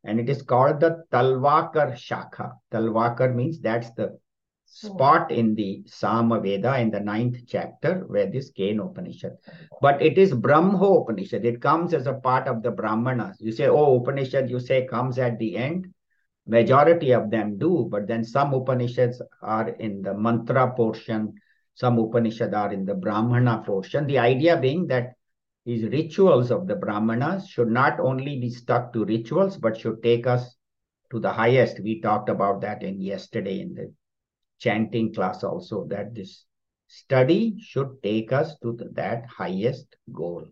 and it is called the Talwakar Shakha. Talwakar means that's the spot in the Samaveda in the 9th chapter where this Kena Upanishad. But it is Brahmo Upanishad. It comes as a part of the Brahmanas. You say, oh, Upanishad, you say comes at the end. Majority of them do, but then some Upanishads are in the mantra portion. Some Upanishads are in the Brahmana portion. The idea being that these rituals of the Brahmanas should not only be stuck to rituals, but should take us to the highest. We talked about that yesterday in the chanting class also, that this study should take us to that highest goal.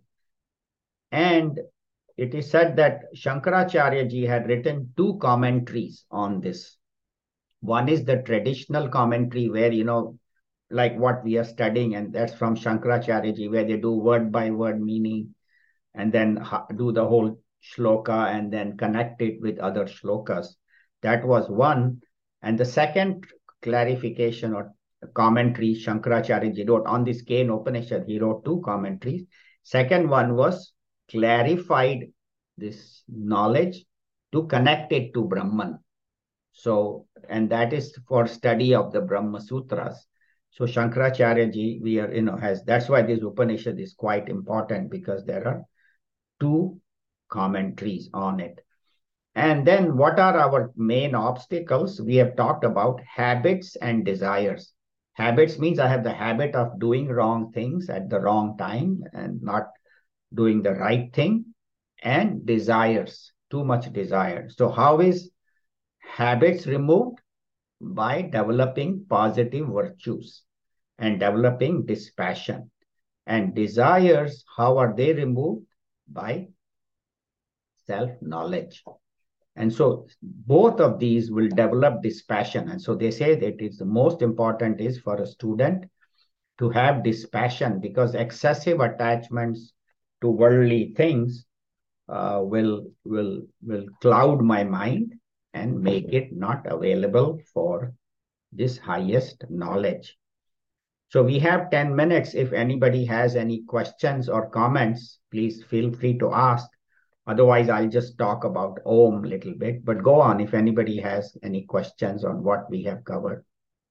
And it is said that Shankaracharya ji had written 2 commentaries on this. One is the traditional commentary where, like what we are studying, and that's from Shankaracharya ji, where they do word by word meaning and then do the whole shloka and then connect it with other shlokas. That was one. And the second clarification or commentary Shankaracharya ji wrote on this Kena Upanishad, he wrote 2 commentaries. Second one was clarified this knowledge to connect it to Brahman. So, and that is for study of the Brahma Sutras. So Shankaracharya ji, that's why this Upanishad is quite important, because there are 2 commentaries on it. And then what are our main obstacles? We have talked about habits and desires. Habits means I have the habit of doing wrong things at the wrong time and not doing the right thing. And desires, too much desire. So how is habits removed? By developing positive virtues and developing dispassion. And desires, how are they removed? By self-knowledge. And so both of these will develop dispassion. And so they say that it's the most important is for a student to have dispassion, because excessive attachments to worldly things will cloud my mind and make it not available for this highest knowledge. So we have 10 minutes. If anybody has any questions or comments, please feel free to ask. Otherwise, I'll just talk about Om a little bit. But go on if anybody has any questions on what we have covered.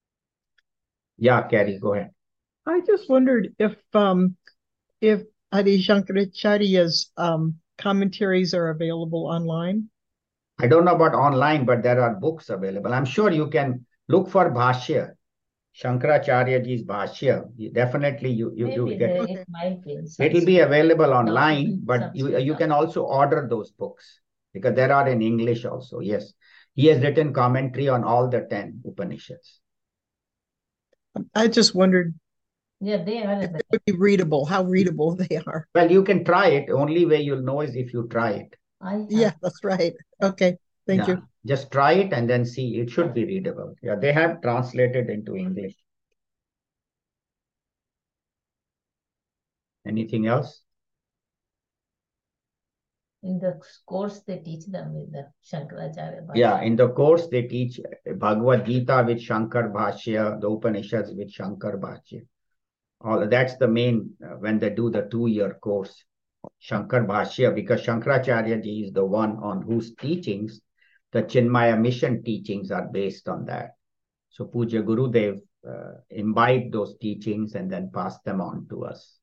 Yeah, Carrie, go ahead. I just wondered if Adi Shankaracharya's commentaries are available online. I don't know about online, but there are books available. I'm sure you can look for Bhashya, Shankaracharya ji's Bhashya. Definitely you get it. It might be. It'll be available online, but you can also order those books because there are in English also. Yes, he has written commentary on all the 10 Upanishads. I just wondered. Yeah, they are. If they would be readable, how readable they are. Well, you can try it. Only way you'll know is if you try it. Yeah, that's right. Okay, thank you. Just try it and then see. It should be readable. Yeah, they have translated into English. Anything else? In the course, they teach them with the Shankaracharya Bhashya. Yeah, in the course, they teach Bhagavad Gita with Shankar Bhashya, the Upanishads with Shankar Bhashya. That's the main, when they do the 2-year course, Shankar Bhashya, because Shankaracharya ji is the one on whose teachings, the Chinmaya mission teachings are based on that. So Puja Gurudev imbibed those teachings and then passed them on to us.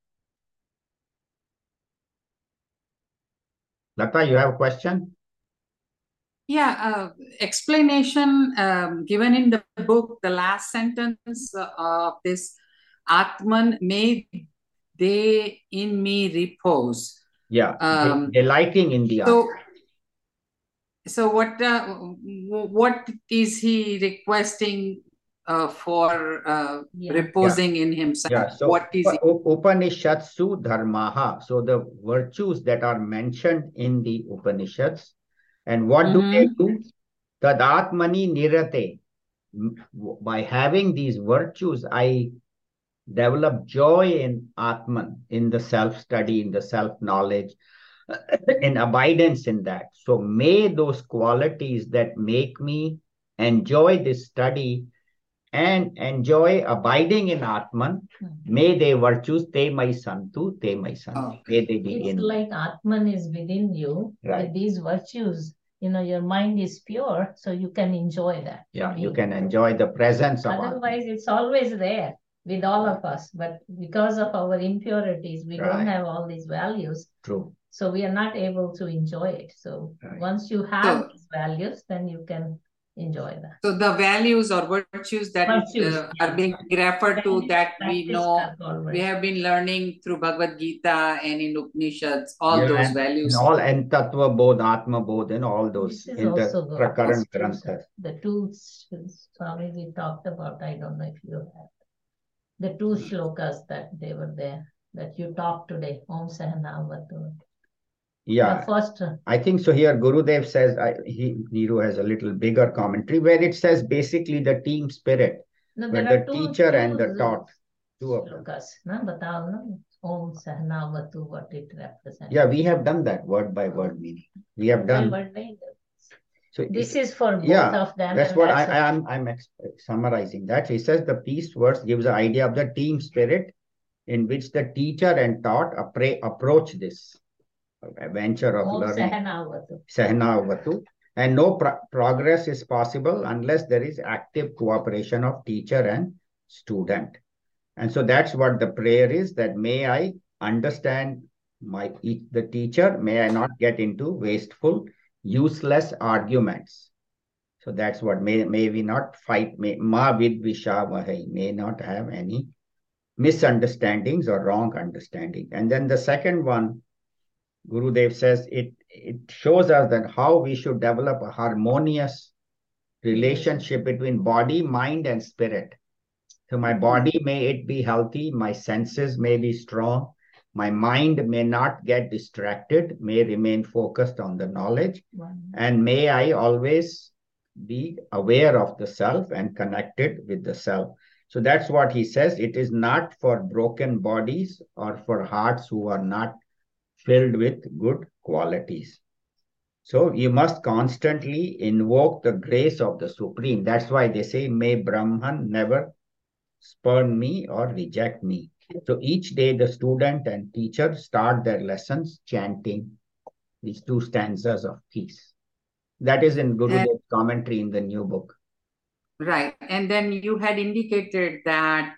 Lata, you have a question? Yeah, explanation given in the book, the last sentence of this Atman, may they in me repose. Yeah, delighting in the Atman. So what is he requesting for reposing in himself? Yeah, so what is Upanishadshu dharmaha. So the virtues that are mentioned in the Upanishads. And what do they do? Tadatmani nirate. By having these virtues, I develop joy in Atman, in the self-study, in the self-knowledge, in abidance in that. So may those qualities that make me enjoy this study and enjoy abiding in Atman, may they virtues, te mai santu, te mai santu. May they be it's in. like Atman is within you. Right. With these virtues, your mind is pure, so you can enjoy that. Yeah, you can enjoy the presence of Otherwise, it's always there with all of us. But because of our impurities, we don't have all these values. True. So we are not able to enjoy it. So once you have these values, then you can enjoy that. So the values or virtues that are being referred to, that we know, we have been learning through Bhagavad Gita and in Upanishads, all those values. In all, and Tattva Bodh, Atma Bodh, and all those in the current granthas. The two Swamiji talked about, I don't know if you have the two shlokas that they were there, that you talked today, Om Sahanavatu. Yeah, first, I think so. Here, Gurudev says, Neeru has a little bigger commentary where it says basically the team spirit, where the teacher and the taught, two of them. Om Sahanavatu, what it represents. Yeah, we have done that word by word meaning. We have done. So this is for both of them. That's what I'm summarizing that. He says the peace verse gives the idea of the team spirit in which the teacher and taught approach this venture of learning. Sahanavatu. And no progress is possible unless there is active cooperation of teacher and student. And so that's what the prayer is, that may I understand the teacher, may I not get into wasteful, useless arguments. So that's what may we not fight, ma vidvishavahai, may not have any misunderstandings or wrong understanding. And then the second one, Gurudev says, it shows us that how we should develop a harmonious relationship between body, mind, and spirit. So my body, may it be healthy, my senses may be strong, my mind may not get distracted, may remain focused on the knowledge, and may I always be aware of the self and connected with the self. So that's what he says. It is not for broken bodies or for hearts who are not filled with good qualities. So you must constantly invoke the grace of the Supreme. That's why they say, may Brahman never spurn me or reject me. So each day the student and teacher start their lessons chanting these two stanzas of peace. That is in Gurudev's commentary in the new book. Right. And then you had indicated that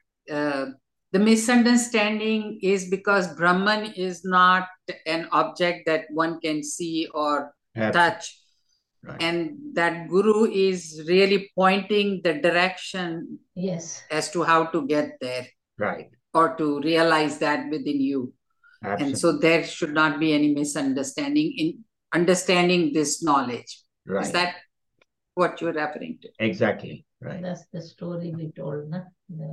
the misunderstanding is because Brahman is not an object that one can see or touch. Right. And that Guru is really pointing the direction as to how to get there. Right. Or to realize that within you. Absolutely. And so there should not be any misunderstanding in understanding this knowledge. Right. Is that what you're referring to? Exactly. Right. That's the story we told, na?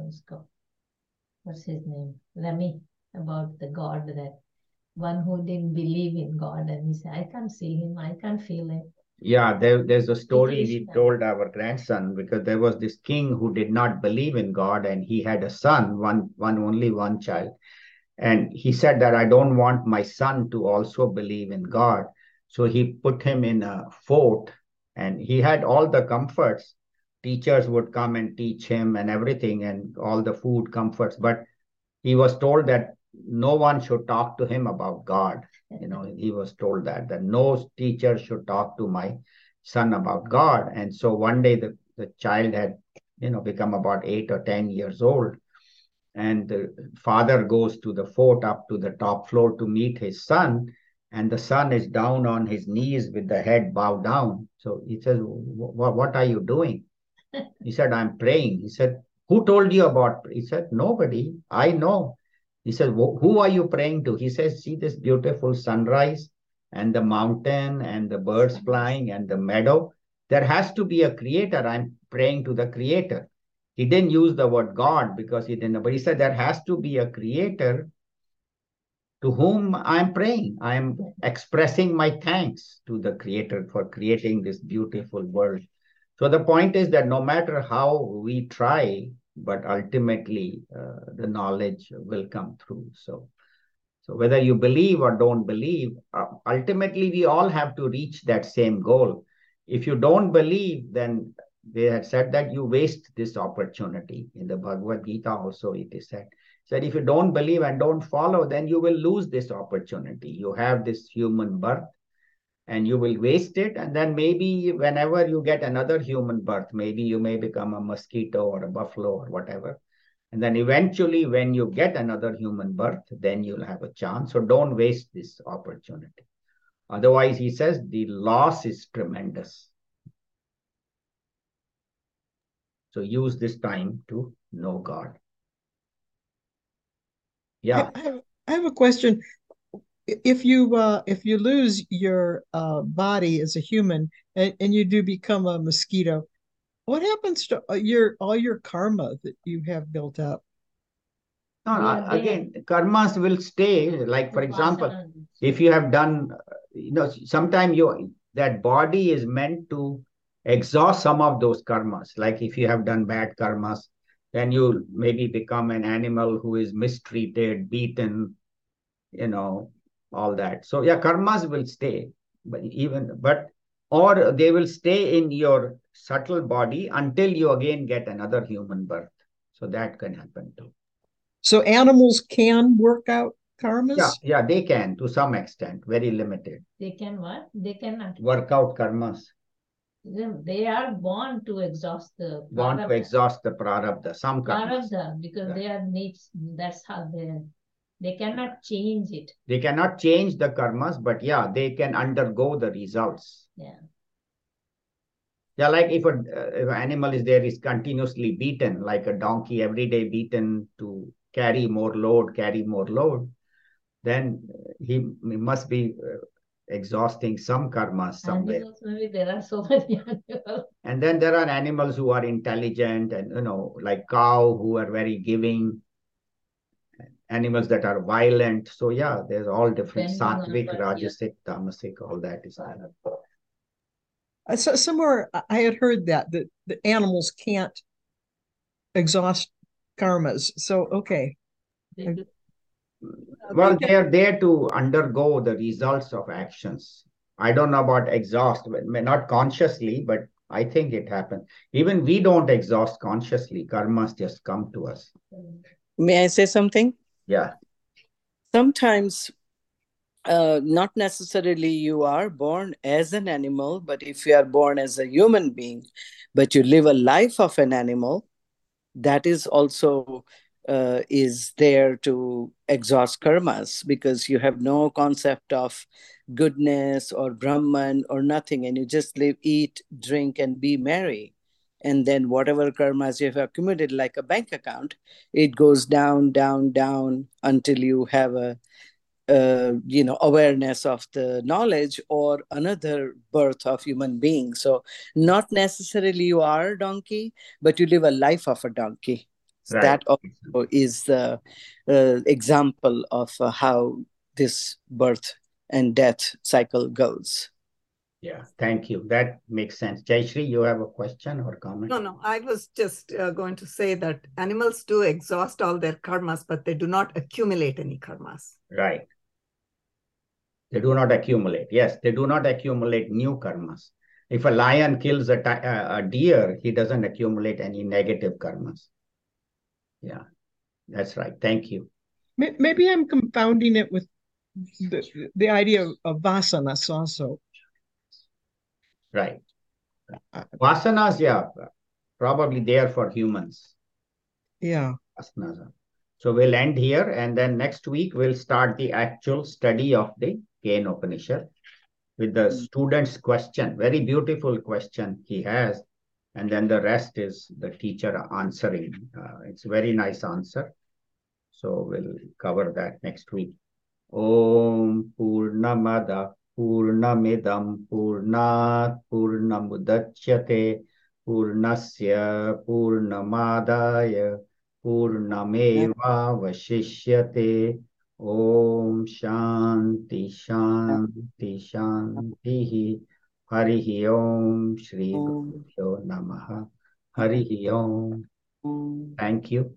What's his name? Rami, about the God, that one who didn't believe in God, and he said, I can't see him, I can't feel him. Yeah, there's a story we told our grandson, because there was this king who did not believe in God, and he had a son, only one child. And he said that I don't want my son to also believe in God. So he put him in a fort, and he had all the comforts. Teachers would come and teach him and everything, and all the food comforts. But he was told that no one should talk to him about God. He was told that no teacher should talk to my son about God. And so one day the child had, become about 8 or 10 years old. And the father goes to the fort up to the top floor to meet his son. And the son is down on his knees with the head bowed down. So he says, what are you doing? He said, I'm praying. He said, who told you about? He said, nobody. I know. He said, who are you praying to? He says, see this beautiful sunrise and the mountain and the birds flying and the meadow. There has to be a creator. I'm praying to the creator. He didn't use the word God because he didn't know, but he said there has to be a creator to whom I'm praying. I'm expressing my thanks to the creator for creating this beautiful world. So the point is that no matter how we try, but ultimately the knowledge will come through. So whether you believe or don't believe, ultimately we all have to reach that same goal. If you don't believe, then they had said that you waste this opportunity. In the Bhagavad Gita also it is said if you don't believe and don't follow, then you will lose this opportunity. You have this human birth, and you will waste it. And then maybe whenever you get another human birth, maybe you may become a mosquito or a buffalo or whatever. And then eventually, when you get another human birth, then you'll have a chance. So don't waste this opportunity. Otherwise, he says the loss is tremendous. So use this time to know God. Yeah. I have a question. If you lose your body as a human and you do become a mosquito, what happens to all your karma that you have built up? No, Yeah, again, karmas will stay. Like, for example, if you have done, sometimes that body is meant to exhaust some of those karmas. Like if you have done bad karmas, then you maybe become an animal who is mistreated, beaten, all that. So yeah, karmas will stay, or they will stay in your subtle body until you again get another human birth. So that can happen too. So animals can work out karmas? Yeah, they can to some extent, very limited. They can what? They cannot. Work out karmas. They are born to exhaust the Want to exhaust the prarabdha, some karmas. prarabdha, because they are needs. That's how they cannot change it. They cannot change the karmas, but yeah, they can undergo the results. Yeah. Yeah, like if an animal is there, is continuously beaten, like a donkey, every day beaten to carry more load, then he must be exhausting some karmas somewhere. Animals, maybe there are so many animals. And then there are animals who are intelligent and, like cow who are very giving, animals that are violent. So yeah, there's all different sattvic, rajasic, tamasic, all that is there. So somewhere I had heard that the animals can't exhaust karmas. So okay. Well, they are there to undergo the results of actions. I don't know about exhaust, but not consciously, but I think it happens. Even we don't exhaust consciously. Karmas just come to us. May I say something? Yeah. Sometimes not necessarily you are born as an animal, but if you are born as a human being, but you live a life of an animal, that is also is there to exhaust karmas, because you have no concept of goodness or Brahman or nothing, and you just live, eat, drink, and be merry. And then whatever karmas you have accumulated, like a bank account, it goes down, down, down until you have a awareness of the knowledge or another birth of human being. So not necessarily you are a donkey, but you live a life of a donkey. Right. That also is the example of how this birth and death cycle goes. Yeah, thank you. That makes sense. Jayashree, you have a question or comment? No, I was just going to say that animals do exhaust all their karmas, but they do not accumulate any karmas. Right. They do not accumulate. Yes, they do not accumulate new karmas. If a lion kills a deer, he doesn't accumulate any negative karmas. Yeah, that's right. Thank you. Maybe I'm confounding it with the idea of vasanas also. Right. Vasanas, yeah, probably there for humans. Yeah. Vasanas. So we'll end here, and then next week we'll start the actual study of the Kena Upanishad with the student's question. Very beautiful question he has. And then the rest is the teacher answering. It's a very nice answer. So we'll cover that next week. Om Purnamada Purnamidam Purnat Purnamudachyate Purnasya Purnamadaya Purnameva Vashishyate. Om Shanti Shanti Shanti. Harihi Om Shri Gurubhyo Namaha. Harihi Om. Thank you.